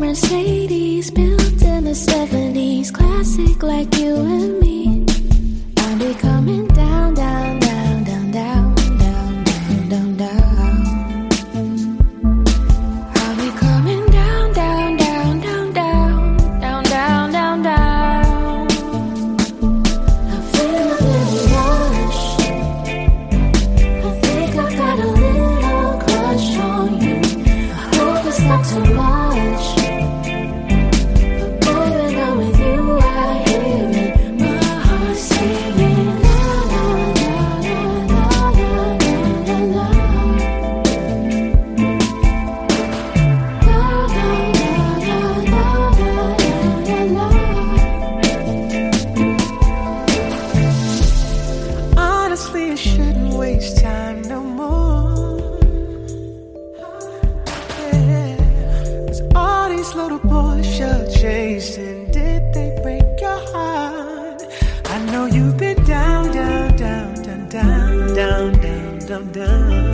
Mercedes built in the 70s, classic like you and me. I'll be coming down, down, down, down, down, down, down, down, down. I'll be coming down, down, down, down, down, down, down, down, down. I feel a little rush. I think I've got a little crush on you. I hope it's not too much. Down, down, down, down, down, down, down.